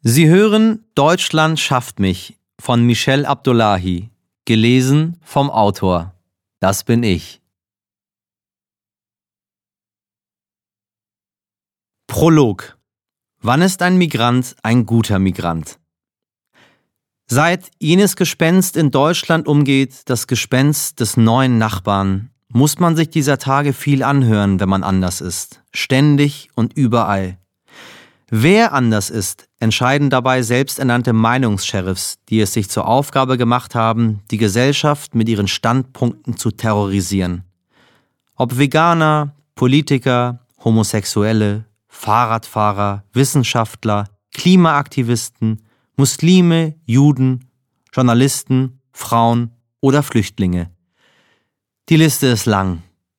Sie hören Deutschland schafft mich von Michel Abdullahi, gelesen vom Autor. Das bin ich. Prolog. Wann ist ein Migrant ein guter Migrant? Seit jenes Gespenst in Deutschland umgeht, das Gespenst des neuen Nachbarn, muss man sich dieser Tage viel anhören, wenn man anders ist. Ständig und überall. Wer anders ist, entscheiden dabei selbsternannte Meinungssheriffs, die es sich zur Aufgabe gemacht haben, die Gesellschaft mit ihren Standpunkten zu terrorisieren. Ob Veganer, Politiker, Homosexuelle, Fahrradfahrer, Wissenschaftler, Klimaaktivisten, Muslime, Juden, Journalisten, Frauen oder Flüchtlinge. Die Liste ist lang.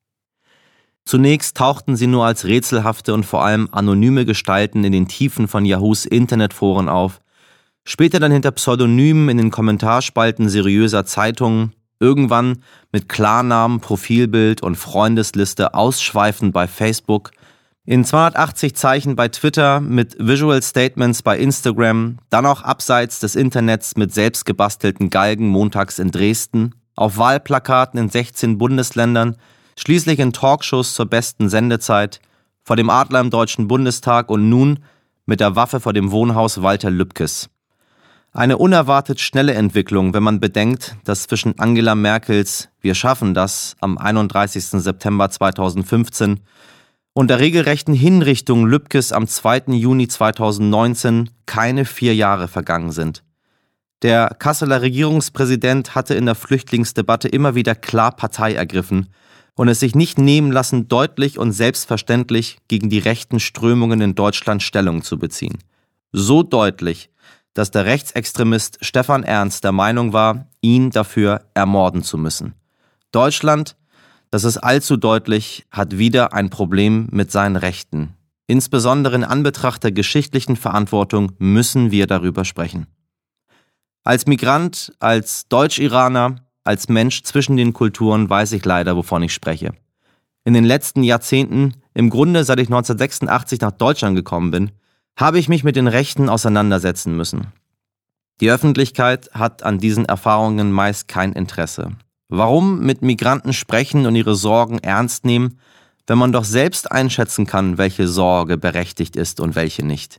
Zunächst tauchten sie nur als rätselhafte und vor allem anonyme Gestalten in den Tiefen von Yahoos Internetforen auf, später dann hinter Pseudonymen in den Kommentarspalten seriöser Zeitungen, irgendwann mit Klarnamen, Profilbild und Freundesliste ausschweifend bei Facebook, in 280 Zeichen bei Twitter, mit Visual Statements bei Instagram, dann auch abseits des Internets mit selbstgebastelten Galgen montags in Dresden, auf Wahlplakaten in 16 Bundesländern, schließlich in Talkshows zur besten Sendezeit, vor dem Adler im Deutschen Bundestag und nun mit der Waffe vor dem Wohnhaus Walter Lübkes. Eine unerwartet schnelle Entwicklung, wenn man bedenkt, dass zwischen Angela Merkels „Wir schaffen das" am 31. September 2015 und der regelrechten Hinrichtung Lübkes am 2. Juni 2019 keine 4 Jahre vergangen sind. Der Kasseler Regierungspräsident hatte in der Flüchtlingsdebatte immer wieder klar Partei ergriffen und es sich nicht nehmen lassen, deutlich und selbstverständlich gegen die rechten Strömungen in Deutschland Stellung zu beziehen. So deutlich, dass der Rechtsextremist Stefan Ernst der Meinung war, ihn dafür ermorden zu müssen. Deutschland, das ist allzu deutlich, hat wieder ein Problem mit seinen Rechten. Insbesondere in Anbetracht der geschichtlichen Verantwortung müssen wir darüber sprechen. Als Migrant, als Deutsch-Iraner, als Mensch zwischen den Kulturen weiß ich leider, wovon ich spreche. In den letzten Jahrzehnten, im Grunde seit ich 1986 nach Deutschland gekommen bin, habe ich mich mit den Rechten auseinandersetzen müssen. Die Öffentlichkeit hat an diesen Erfahrungen meist kein Interesse. Warum mit Migranten sprechen und ihre Sorgen ernst nehmen, wenn man doch selbst einschätzen kann, welche Sorge berechtigt ist und welche nicht?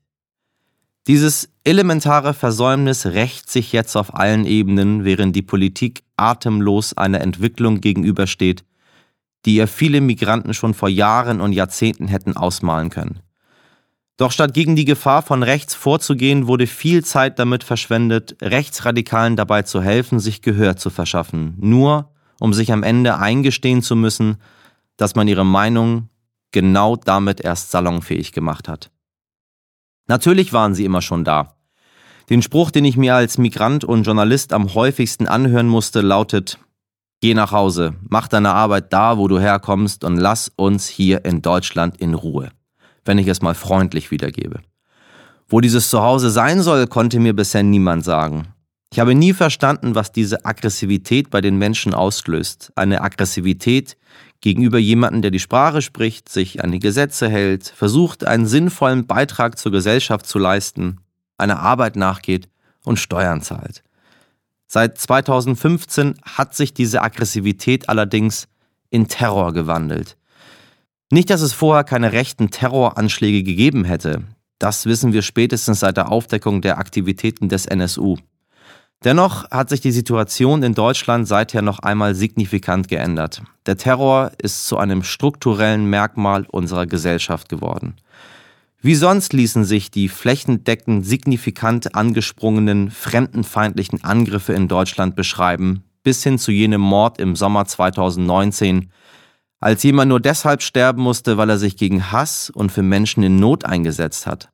Dieses elementare Versäumnis rächt sich jetzt auf allen Ebenen, während die Politik atemlos einer Entwicklung gegenübersteht, die ihr viele Migranten schon vor Jahren und Jahrzehnten hätten ausmalen können. Doch statt gegen die Gefahr von rechts vorzugehen, wurde viel Zeit damit verschwendet, Rechtsradikalen dabei zu helfen, sich Gehör zu verschaffen, nur um sich am Ende eingestehen zu müssen, dass man ihre Meinung genau damit erst salonfähig gemacht hat. Natürlich waren sie immer schon da. Den Spruch, den ich mir als Migrant und Journalist am häufigsten anhören musste, lautet: Geh nach Hause, mach deine Arbeit da, wo du herkommst und lass uns hier in Deutschland in Ruhe, wenn ich es mal freundlich wiedergebe. Wo dieses Zuhause sein soll, konnte mir bisher niemand sagen. Ich habe nie verstanden, was diese Aggressivität bei den Menschen auslöst. Eine Aggressivität gegenüber jemandem, der die Sprache spricht, sich an die Gesetze hält, versucht, einen sinnvollen Beitrag zur Gesellschaft zu leisten, einer Arbeit nachgeht und Steuern zahlt. Seit 2015 hat sich diese Aggressivität allerdings in Terror gewandelt. Nicht, dass es vorher keine rechten Terroranschläge gegeben hätte. Das wissen wir spätestens seit der Aufdeckung der Aktivitäten des NSU. Dennoch hat sich die Situation in Deutschland seither noch einmal signifikant geändert. Der Terror ist zu einem strukturellen Merkmal unserer Gesellschaft geworden. Wie sonst ließen sich die flächendeckend signifikant angesprungenen fremdenfeindlichen Angriffe in Deutschland beschreiben, bis hin zu jenem Mord im Sommer 2019, als jemand nur deshalb sterben musste, weil er sich gegen Hass und für Menschen in Not eingesetzt hat.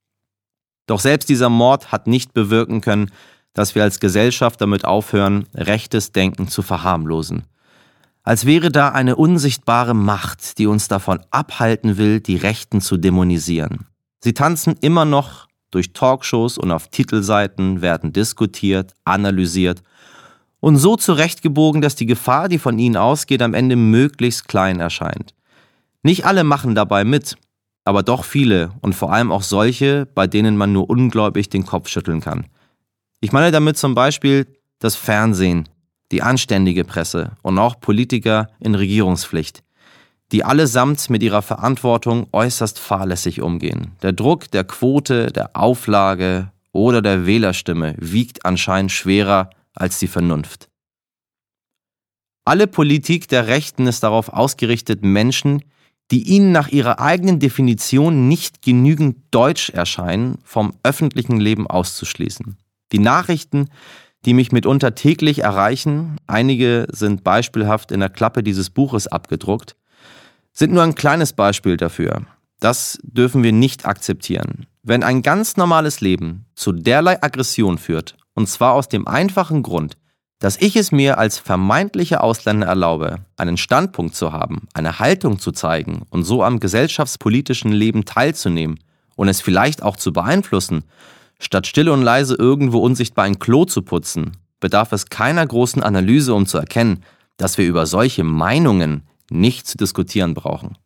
Doch selbst dieser Mord hat nicht bewirken können, dass wir als Gesellschaft damit aufhören, rechtes Denken zu verharmlosen. Als wäre da eine unsichtbare Macht, die uns davon abhalten will, die Rechten zu dämonisieren. Sie tanzen immer noch durch Talkshows und auf Titelseiten, werden diskutiert, analysiert und so zurechtgebogen, dass die Gefahr, die von ihnen ausgeht, am Ende möglichst klein erscheint. Nicht alle machen dabei mit. aber doch viele und vor allem auch solche, bei denen man nur ungläubig den Kopf schütteln kann. Ich meine damit zum Beispiel das Fernsehen, die anständige Presse und auch Politiker in Regierungspflicht, die allesamt mit ihrer Verantwortung äußerst fahrlässig umgehen. Der Druck der Quote, der Auflage oder der Wählerstimme wiegt anscheinend schwerer als die Vernunft. Alle Politik der Rechten ist darauf ausgerichtet, Menschen, die ihnen nach ihrer eigenen Definition nicht genügend deutsch erscheinen, vom öffentlichen Leben auszuschließen. Die Nachrichten, die mich mitunter täglich erreichen, einige sind beispielhaft in der Klappe dieses Buches abgedruckt, sind nur ein kleines Beispiel dafür. Das dürfen wir nicht akzeptieren. Wenn ein ganz normales Leben zu derlei Aggression führt, und zwar aus dem einfachen Grund, dass ich es mir als vermeintlicher Ausländer erlaube, einen Standpunkt zu haben, eine Haltung zu zeigen und so am gesellschaftspolitischen Leben teilzunehmen und es vielleicht auch zu beeinflussen, statt still und leise irgendwo unsichtbar ein Klo zu putzen, bedarf es keiner großen Analyse, um zu erkennen, dass wir über solche Meinungen nicht zu diskutieren brauchen.